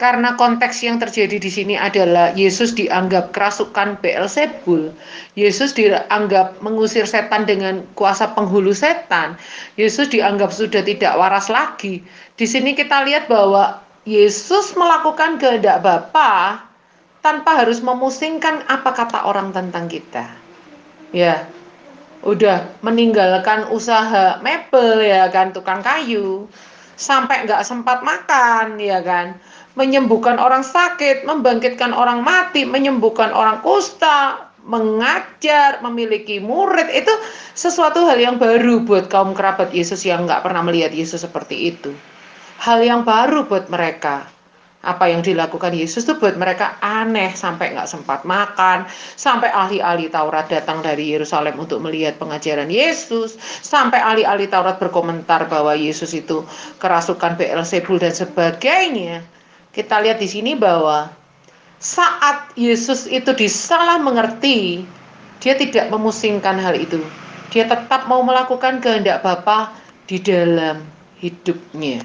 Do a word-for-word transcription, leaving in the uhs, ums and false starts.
Karena konteks yang terjadi di sini adalah Yesus dianggap kerasukan Beelzebul. Yesus dianggap mengusir setan dengan kuasa penghulu setan. Yesus dianggap sudah tidak waras lagi. Di sini kita lihat bahwa Yesus melakukan kehendak Bapa tanpa harus memusingkan apa kata orang tentang kita. Ya, udah meninggalkan usaha mebel ya kan, tukang kayu, sampai nggak sempat makan ya kan, menyembuhkan orang sakit, membangkitkan orang mati, menyembuhkan orang kusta, mengajar, memiliki murid. Itu sesuatu hal yang baru buat kaum kerabat Yesus yang nggak pernah melihat Yesus seperti itu. Hal yang baru buat mereka. Apa yang dilakukan Yesus tuh buat mereka aneh, sampai nggak sempat makan, sampai ahli-ahli Taurat datang dari Yerusalem untuk melihat pengajaran Yesus, sampai ahli-ahli Taurat berkomentar bahwa Yesus itu kerasukan Beelzebul dan sebagainya. Kita lihat di sini bahwa saat Yesus itu disalah mengerti, dia tidak memusingkan hal itu. Dia tetap mau melakukan kehendak Bapa di dalam hidupnya.